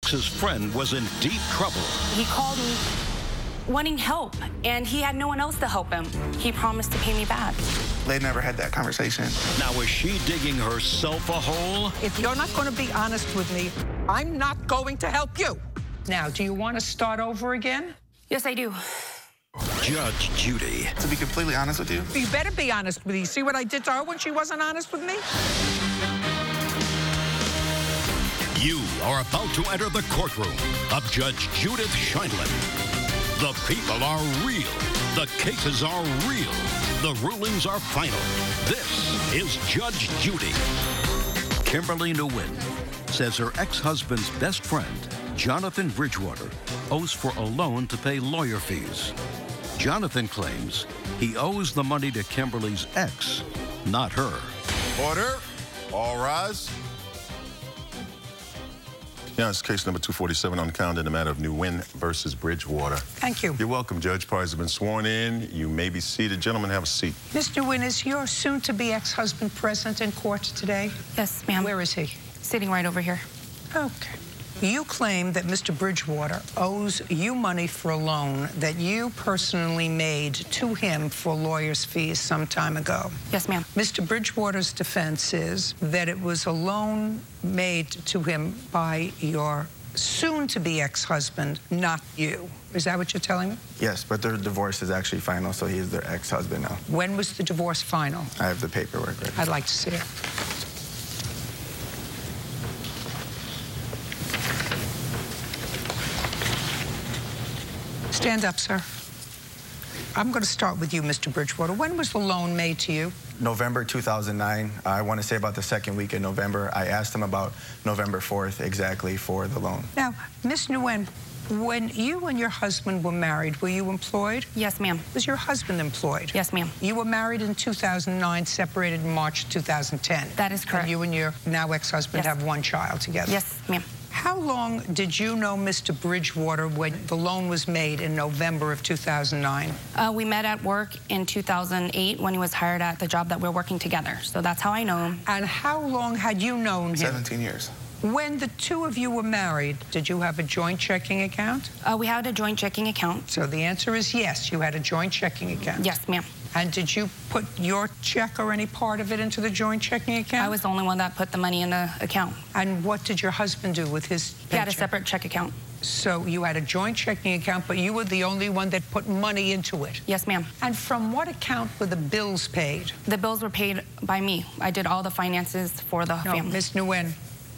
ex's friend was in deep trouble. He called me wanting help, and he had no one else to help him. He promised to pay me back. They never had that conversation. Now, is she digging herself a hole? If you're not going to be honest with me, I'm not going to help you. Now, do you want to start over again? Yes, I do. Judge Judy. To be completely honest with you, You better be honest with me. See what I did to her when she wasn't honest with me? You are about to enter the courtroom of Judge Judith Sheindlin. The people are real. The cases are real. The rulings are final. This is Judge Judy. Kimberly Nguyen says her ex-husband's best friend, Jonathan Bridgewater, owes for a loan to pay lawyer fees. Jonathan claims he owes the money to Kimberly's ex, not her. Order. All rise. Yeah, it's case number 247 on the calendar in the matter of Nguyen versus Bridgewater. Thank you. You're welcome, Judge. Parties have been sworn in. You may be seated. Gentlemen, have a seat. Mr. Nguyen, is your soon-to-be ex-husband present in court today? Yes, ma'am. Where is he? Sitting right over here. Okay. You claim that Mr. Bridgewater owes you money for a loan that you personally made to him for lawyer's fees some time ago. Yes, ma'am. Mr. Bridgewater's defense is that it was a loan made to him by your soon-to-be ex-husband, not you. Is that what you're telling me? yes, but their divorce is actually final, so he is their ex-husband now. When was the divorce final? I have the paperwork right. I'd like to see it. Stand up, sir. I'm going to start with you, Mr. Bridgewater. When was the loan made to you? November 2009. I want to say about the second week in November. I asked him about November 4th exactly for the loan. Now, Ms. Nguyen, when you and your husband were married, were you employed? Yes, ma'am. Was your husband employed? Yes, ma'am. You were married in 2009, separated in March 2010. That is correct. And you and your now ex-husband Yes. have one child together. Yes, ma'am. How long did you know Mr. Bridgewater when the loan was made in November of 2009? We met at work in 2008 when he was hired at the job that we're working together. So that's how I know him. And how long had you known him? 17 years. When the two of you were married, did you have a joint checking account? We had a joint checking account. So the answer is yes, you had a joint checking account. Yes, ma'am. And did you put your check or any part of it into the joint checking account? I was the only one that put the money in the account. And what did your husband do with his He had a paycheck? separate check account. So you had a joint checking account, but you were the only one that put money into it. Yes, ma'am. And from what account were the bills paid? The bills were paid by me. I did all the finances for the No, family. Ms. Nguyen,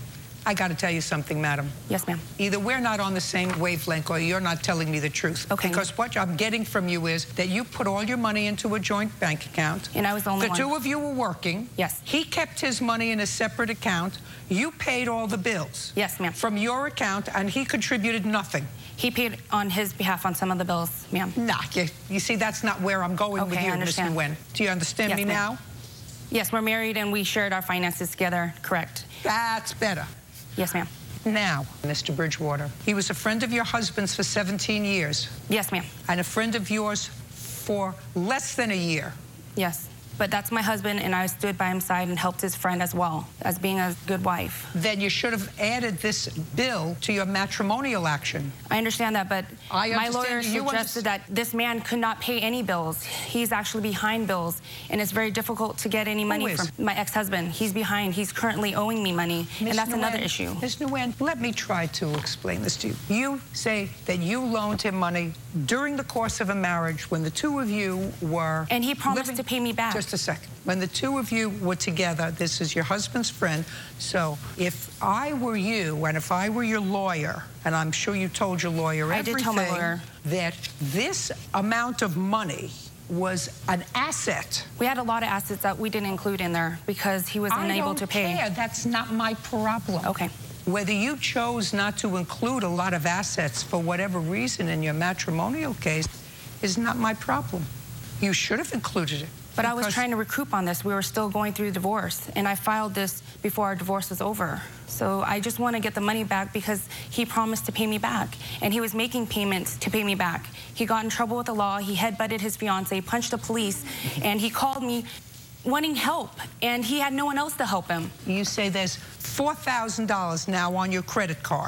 I got to tell you something, madam. Yes, ma'am. Either we're not on the same wavelength or you're not telling me the truth. Okay. Because what I'm getting from you is that you put all your money into a joint bank account. And I was the only The one. two of you were working. Yes. He kept his money in a separate account. You paid all the bills. Yes, ma'am. From your account, and he contributed nothing. He paid on his behalf on some of the bills, ma'am. Nah, you see, that's not where I'm going with Okay, you, I Ms. understand. Nguyen. Do you understand Yes, me ma'am. now? Yes, we're married and we shared our finances together. Correct. That's better. Yes, ma'am. Now, Mr. Bridgewater, he was a friend of your husband's for 17 years Yes, ma'am. and a friend of yours for less than a year. Yes. But that's my husband, and I stood by his side and helped his friend as well, as being a good wife. Then you should have added this bill to your matrimonial action. I understand that, but I my understand lawyer you suggested that this man could not pay any bills. He's actually behind bills, and it's very difficult to get any money is? from my ex-husband. He's behind. He's currently owing me money, Ms. and that's another Nguyen, issue. Ms. Nguyen, let me try to explain this to you. You say that you loaned him money during the course of a marriage when the two of you were And he promised living- to pay me back. Just a second. When the two of you were together, this is your husband's friend. So if I were you and if I were your lawyer, and I'm sure you told your lawyer I everything, did tell my lawyer. that this amount of money was an asset. We had a lot of assets that we didn't include in there because he was unable to pay. I don't care. That's not my problem. Okay. Whether you chose not to include a lot of assets for whatever reason in your matrimonial case is not my problem. You should have included it. But I was because- trying to recoup on this. We were still going through divorce, and I filed this before our divorce was over. So I just want to get the money back because he promised to pay me back, and he was making payments to pay me back. He got in trouble with the law. He headbutted his fiance, punched the police, and he called me wanting help, and he had no one else to help him. You say there's $4,000 now on your credit card.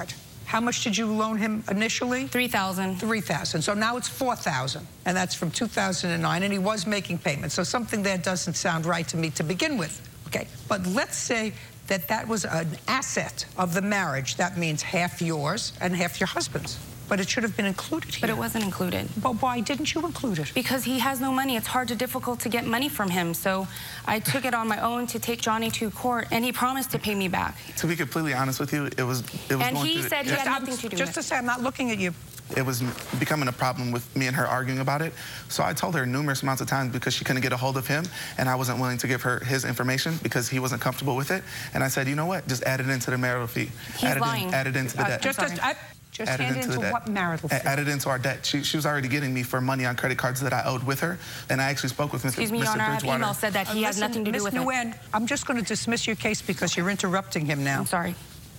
How much did you loan him initially? $3,000. $3,000. So now it's $4,000, and that's from 2009, and he was making payments. So something there doesn't sound right to me to begin with. Okay, but let's say that that was an asset of the marriage. That means half yours and half your husband's. But it should have been included here. But it wasn't included. But why didn't you include it? Because he has no money. It's difficult to get money from him. So I took it on my own to take Johnny to court, and he promised to pay me back. To be completely honest with you, it was and he said he had nothing to do with it. Just to say, I'm not looking at you. It was becoming a problem with me and her arguing about it. So I told her numerous amounts of times because she couldn't get a hold of him, and I wasn't willing to give her his information because he wasn't comfortable with it. And I said, you know what? Just add it into the marital fee. He's lying. Add it into the debt. Just hand into what marital fee? Added into our debt. She was already getting me for money on credit cards that I owed with her, and I actually spoke with Mr. Excuse me, Your Honor, I have email said that he has nothing to do with it. Ms. Nguyen, I'm just going to dismiss your case because you're interrupting him now. I'm sorry.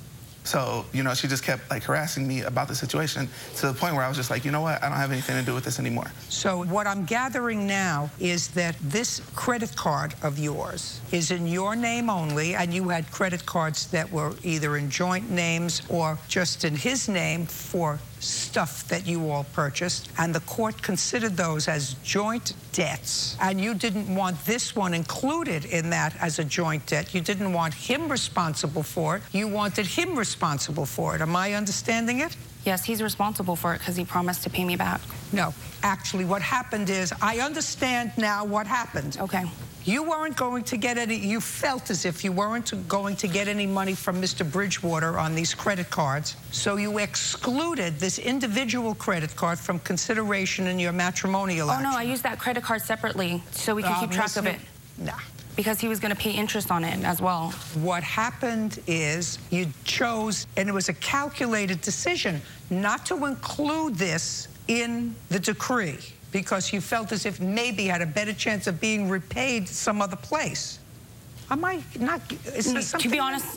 So, you know, she just kept like harassing me about the situation to the point where I was just like, you know what, I don't have anything to do with this anymore. So what I'm gathering now is that this credit card of yours is in your name only, and you had credit cards that were either in joint names or just in his name for stuff that you all purchased, and the court considered those as joint debts, and you didn't want this one included in that as a joint debt. You didn't want him responsible for it. You wanted him responsible for it. Am I understanding it? Yes, he's responsible for it because he promised to pay me back. No, actually what happened is, I understand now what happened. Okay. You weren't going to get any, you felt as if you weren't going to get any money from Mr. Bridgewater on these credit cards, so you excluded this individual credit card from consideration in your matrimonial action. Oh, no, I used that credit card separately so we can keep track of it. Nah. Because he was going to pay interest on it as well. What happened is you chose, and it was a calculated decision, not to include this in the decree, because you felt as if maybe had a better chance of being repaid some other place. Am I not? Is this something?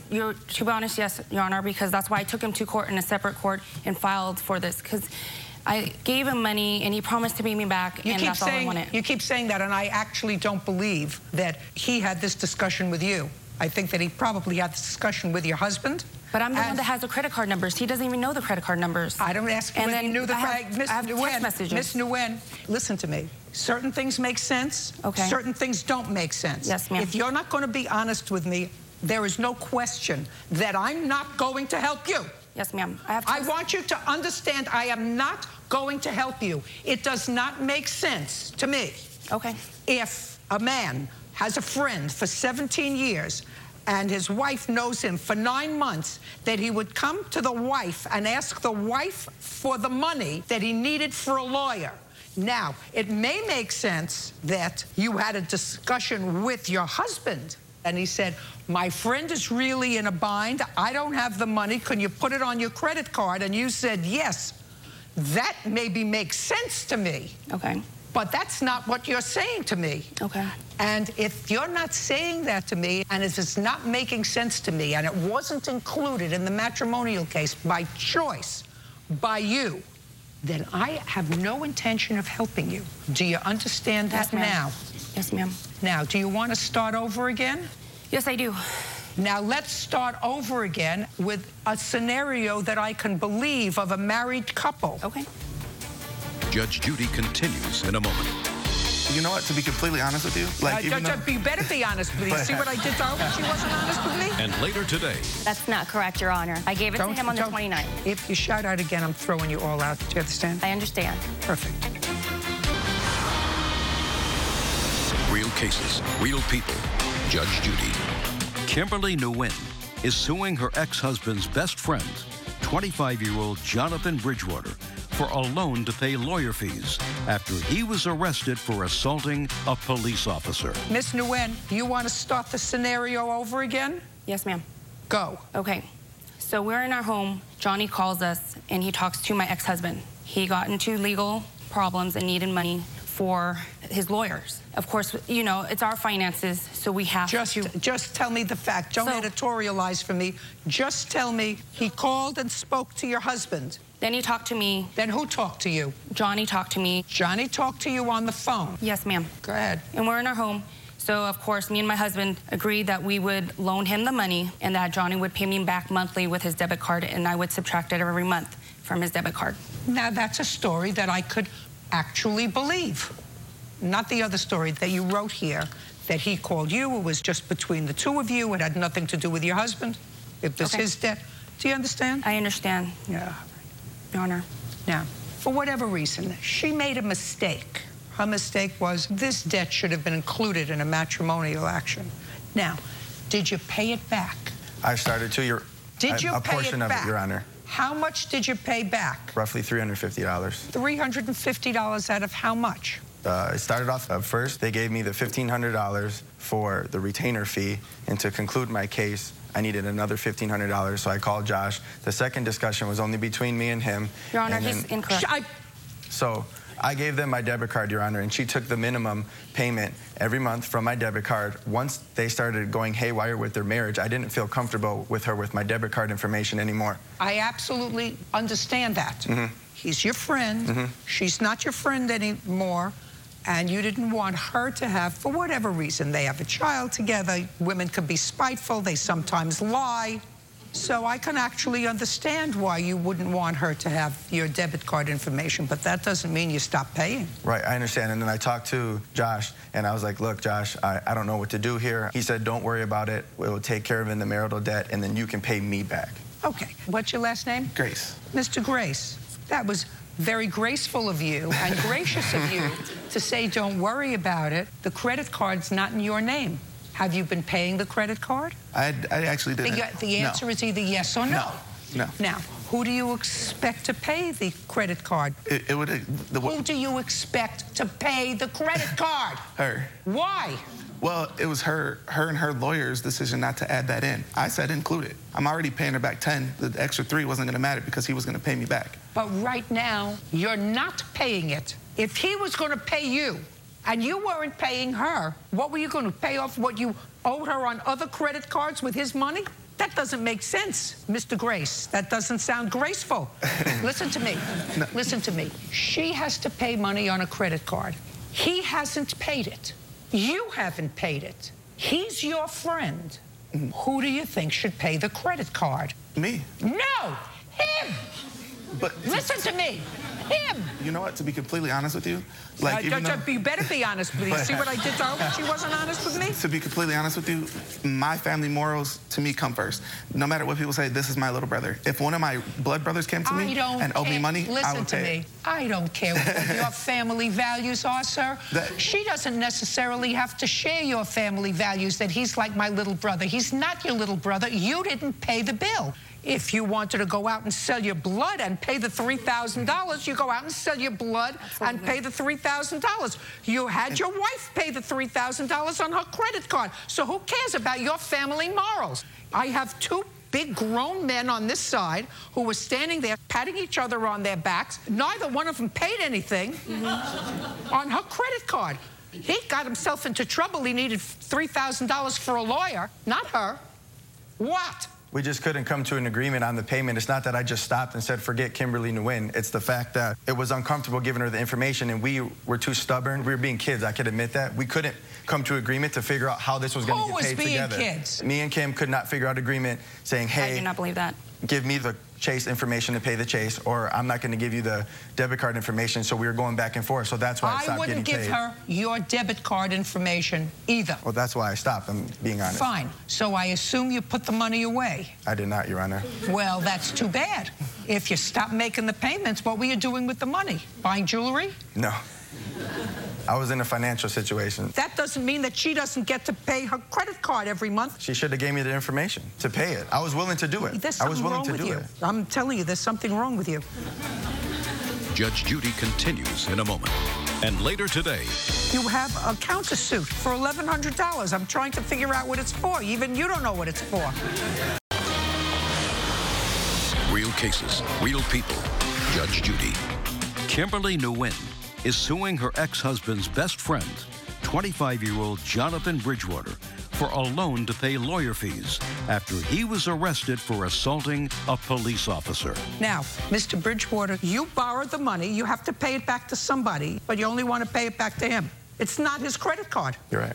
To be honest, yes, Your Honor, because that's why I took him to court in a separate court and filed for this, because I gave him money and he promised to pay me back, and that's all I wanted. You keep saying that, and I actually don't believe that he had this discussion with you. I think that he probably had this discussion with your husband. But I'm the one that has the credit card numbers. He doesn't even know the credit card numbers. I don't ask you whether you knew the credit. I have text messages. Ms. Nguyen, listen to me. Certain things make sense. Okay. Certain things don't make sense. Yes, ma'am. If you're not going to be honest with me, there is no question that I'm not going to help you. Yes, ma'am. I want you to understand I am not going to help you. It does not make sense to me. Okay. If a man has a friend for 17 years and his wife knows him for 9 months, that he would come to the wife and ask the wife for the money that he needed for a lawyer. Now, it may make sense that you had a discussion with your husband and he said, my friend is really in a bind. I don't have the money. Can you put it on your credit card? And you said, yes. That maybe makes sense to me. Okay. But that's not what you're saying to me. Okay. And if you're not saying that to me, and if it's not making sense to me, and it wasn't included in the matrimonial case by choice, by you, then I have no intention of helping you. Do you understand that now? Yes, ma'am. Now, do you want to start over again? Yes, I do. Now, let's start over again with a scenario that I can believe of a married couple. Okay. Judge Judy continues in a moment. You know what, to be completely honest with you, you better be honest with me. See what I did to her when she wasn't honest with me? And later today. That's not correct, Your Honor. I gave it to him on the 29th. If you shout out again, I'm throwing you all out. Do you understand? I understand. Perfect. Real cases, real people. Judge Judy. Kimberly Nguyen is suing her ex-husband's best friend, 25-year-old Jonathan Bridgewater, for a loan to pay lawyer fees after he was arrested for assaulting a police officer. Miss Nguyen, you want to start the scenario over again? Yes, ma'am. Go. Okay. So we're in our home. Johnny calls us, and he talks to my ex-husband. He got into legal problems and needed money for his lawyers. Of course, you know, it's our finances, so we have to... Just tell me the fact. Don't editorialize for me. Just tell me he called and spoke to your husband. Then he talked to me. Then who talked to you? Johnny talked to me. Johnny talked to you on the phone? Yes, ma'am. Go ahead. And we're in our home. So, of course, me and my husband agreed that we would loan him the money and that Johnny would pay me back monthly with his debit card, and I would subtract it every month from his debit card. Now, that's a story that I could actually believe. Not the other story that you wrote here, that he called you. It was just between the two of you. It had nothing to do with your husband. It was his debt. Do you understand? I understand. Yeah. Your Honor. Now, for whatever reason, she made a mistake. Her mistake was this debt should have been included in a matrimonial action. Now, did you pay it back? I started to. Did you a pay portion it of back? it, Your Honor. How much did you pay back? Roughly $350. $350 out of how much? It started off first, they gave me the $1,500 for the retainer fee, and to conclude my case, I needed another $1,500, so I called Josh. The second discussion was only between me and him. Your Honor, he's incorrect. So I gave them my debit card, Your Honor, and she took the minimum payment every month from my debit card. Once they started going haywire with their marriage, I didn't feel comfortable with her with my debit card information anymore. I absolutely understand that. Mm-hmm. He's your friend. Mm-hmm. She's not your friend anymore. And you didn't want her to have, for whatever reason, they have a child together. Women can be spiteful. They sometimes lie. So I can actually understand why you wouldn't want her to have your debit card information, but that doesn't mean you stop paying. Right, I understand. And then I talked to Josh, and I was like, look, Josh, I don't know what to do here. He said, don't worry about it. We'll take care of it in the marital debt, and then you can pay me back. Okay. What's your last name? Grace. Mr. Grace, that was very graceful of you and gracious of you to say, don't worry about it. The credit card's not in your name. Have you been paying the credit card? I actually didn't. The answer is either yes or no. No. Now, who do you expect to pay the credit card? Who do you expect to pay the credit card? Her. Why? Well, it was her and her lawyer's decision not to add that in. I said include it. I'm already paying her back 10. The extra 3 wasn't going to matter because he was going to pay me back. But right now, you're not paying it. If he was going to pay you and you weren't paying her, what were you going to pay off what you owed her on other credit cards with his money? That doesn't make sense, Mr. Grace. That doesn't sound graceful. Listen to me. No. Listen to me. She has to pay money on a credit card. He hasn't paid it. You haven't paid it. He's your friend. Who do you think should pay the credit card? Me. No, him. But listen to me. Him. You know what? To be completely honest with you, like you better be honest with me. See what I did to her when she wasn't honest with me? To be completely honest with you, my family morals to me come first. No matter what people say, this is my little brother. If one of my blood brothers came to me and owed me money, I would pay it. I don't care what your family values are, sir. She doesn't necessarily have to share your family values, that he's like my little brother. He's not your little brother. You didn't pay the bill. If you wanted to go out and sell your blood and pay the $3,000, you go out and sell your blood and pay the $3,000. You had your wife pay the $3,000 on her credit card. So who cares about your family morals? I have 2 big grown men on this side who were standing there patting each other on their backs. Neither one of them paid anything on her credit card. He got himself into trouble. He needed $3,000 for a lawyer, not her. What? We just couldn't come to an agreement on the payment. It's not that I just stopped and said, forget Kimberly Nguyen. It's the fact that it was uncomfortable giving her the information, and we were too stubborn. We were being kids. I could admit that. We couldn't come to agreement to figure out how this was going to get paid together. Who was being kids? Me and Kim could not figure out agreement saying, hey, I do not believe that. Give me the Chase information to pay the Chase, or I'm not going to give you the debit card information. So we were going back and forth. So that's why I stopped getting paid. I wouldn't give her your debit card information either. Well, that's why I stopped. I'm being honest. Fine. So I assume you put the money away. I did not, Your Honor. Well, that's too bad. If you stopped making the payments, what were you doing with the money? Buying jewelry? No. I was in a financial situation. That doesn't mean that she doesn't get to pay her credit card every month. She should have gave me the information to pay it. I was willing to do it. I was willing to do it. I'm telling you, there's something wrong with you. Judge Judy continues in a moment. And later today, you have a countersuit for $1,100. I'm trying to figure out what it's for. Even you don't know what it's for. Real cases, real people. Judge Judy. Kimberly Nguyen is suing her ex-husband's best friend, 25-year-old Jonathan Bridgewater, for a loan to pay lawyer fees after he was arrested for assaulting a police officer. Now, Mr. Bridgewater, you borrowed the money. You have to pay it back to somebody, but you only want to pay it back to him. It's not his credit card. You're right.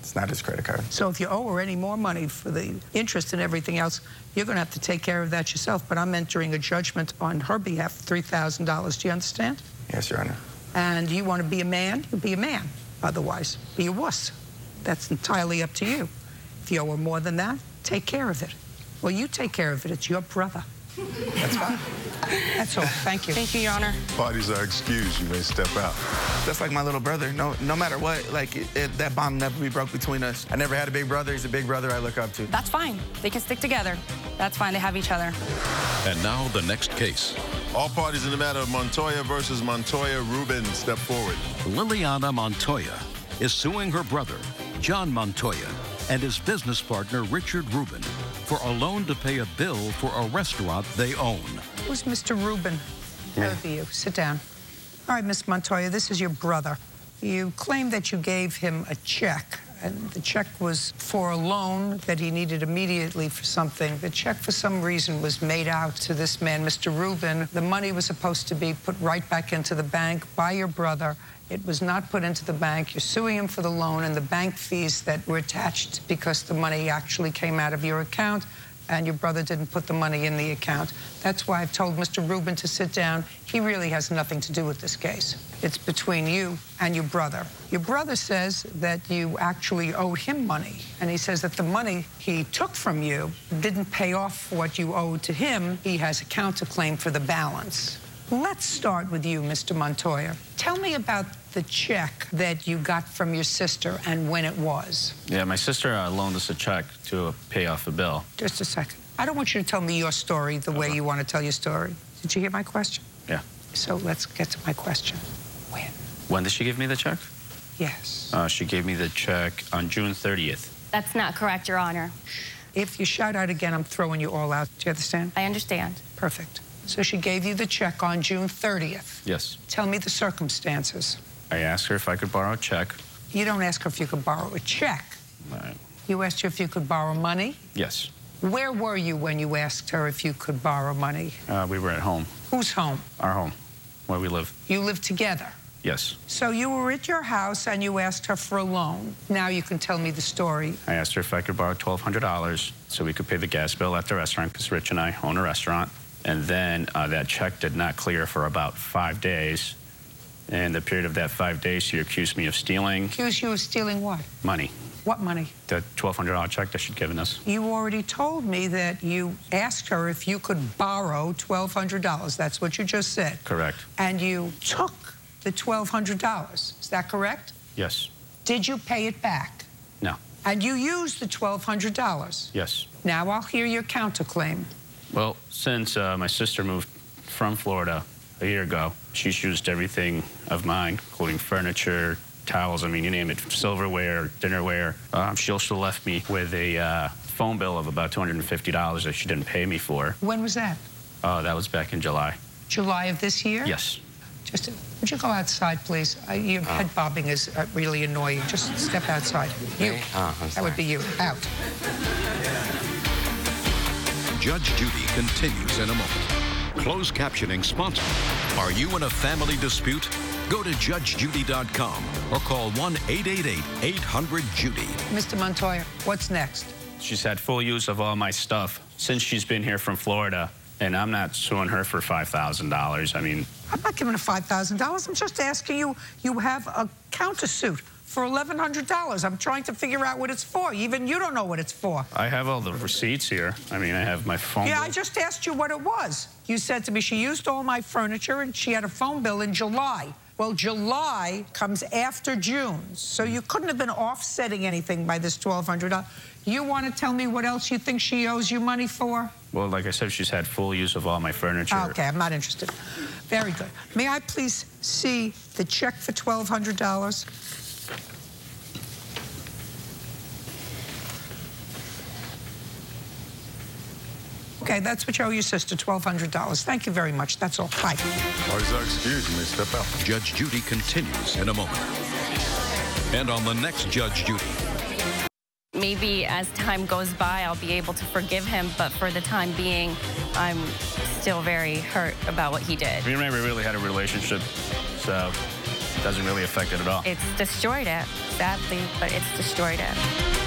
It's not his credit card. So if you owe her any more money for the interest and everything else, you're going to have to take care of that yourself. But I'm entering a judgment on her behalf, $3,000. Do you understand? Yes, Your Honor. And you want to be a man, you be a man. Otherwise, be a wuss. That's entirely up to you. If you owe her more than that, take care of it. Well, you take care of it. It's your brother. That's fine. That's all. Thank you. Thank you, Your Honor. Parties are excused. You may step out. That's like my little brother. No matter what, like that bond never be broke between us. I never had a big brother. He's a big brother I look up to. That's fine. They can stick together. That's fine. They have each other. And now the next case. All parties in the matter of Montoya versus Montoya Rubin step forward. Liliana Montoya is suing her brother, John Montoya, and his business partner, Richard Rubin, for a loan to pay a bill for a restaurant they own. Who's Mr. Rubin? That would be you. Sit down. All right, Miss Montoya, this is your brother. You claim that you gave him a check, and the check was for a loan that he needed immediately for something. The check, for some reason, was made out to this man, Mr. Rubin. The money was supposed to be put right back into the bank by your brother. It was not put into the bank. You're suing him for the loan and the bank fees that were attached because the money actually came out of your account and your brother didn't put the money in the account. That's why I've told Mr. Rubin to sit down. He really has nothing to do with this case. It's between you and your brother. Your brother says that you actually owed him money, and he says that the money he took from you didn't pay off what you owed to him. He has a counterclaim for the balance. Let's start with you, Mr. Montoya. Tell me about the check that you got from your sister and when it was. Yeah, my sister loaned us a check to pay off a bill. Just a second. I don't want you to tell me your story the way you want to tell your story. Did you hear my question? Yeah. So let's get to my question. When? When did she give me the check? Yes. She gave me the check on June 30th. That's not correct, Your Honor. If you shout out again, I'm throwing you all out. Do you understand? I understand. Perfect. So she gave you the check on June 30th. Yes. Tell me the circumstances. I asked her if I could borrow a check. You don't ask her if you could borrow a check. Right. You asked her if you could borrow money. Yes. Where were you when you asked her if you could borrow money? We were at home. Whose home? Our home, where we live. You live together. Yes. So you were at your house and you asked her for a loan. Now you can tell me the story. I asked her if I could borrow $1,200 so we could pay the gas bill at the restaurant because Rich and I own a restaurant. And then that check did not clear for about 5 days. In the period of that 5 days, she accused me of stealing. Accused you of stealing what? Money. What money? The $1,200 check that she'd given us. You already told me that you asked her if you could borrow $1,200. That's what you just said. Correct. And you took the $1,200. Is that correct? Yes. Did you pay it back? No. And you used the $1,200? Yes. Now I'll hear your counterclaim. Well, since my sister moved from Florida a year ago, she's used everything of mine, including furniture, towels, I mean, you name it, silverware, dinnerware. She also left me with a phone bill of about $250 that she didn't pay me for. When was that? That was back in July. July of this year? Yes. Just, would you go outside, please? Your head bobbing is really annoying. Just step outside. You. That would be you. Out. Judge Judy continues in a moment. Closed captioning sponsored. Are you in a family dispute? Go to judgejudy.com or call 1-888-800-JUDY. Mr. Montoya, what's next? She's had full use of all my stuff since she's been here from Florida, and I'm not suing her for $5,000. I mean... I'm not giving her $5,000. I'm just asking you, you have a countersuit for $1,100. I'm trying to figure out what it's for. Even you don't know what it's for. I have all the receipts here. I mean, I have my phone bill. I just asked you what it was. You said to me she used all my furniture and she had a phone bill in July. Well, July comes after June, so you couldn't have been offsetting anything by this $1,200. You want to tell me what else you think she owes you money for? Well, like I said, she's had full use of all my furniture. Okay, I'm not interested. Very good. May I please see the check for $1,200? Okay, that's what you owe your sister, $1,200. Thank you very much. That's all. Bye. Parties are excused. You may step out. Judge Judy continues in a moment. And on the next Judge Judy. Maybe as time goes by, I'll be able to forgive him, but for the time being, I'm still very hurt about what he did. We never really had a relationship, so doesn't really affect it at all. It's destroyed it, sadly, but it's destroyed it.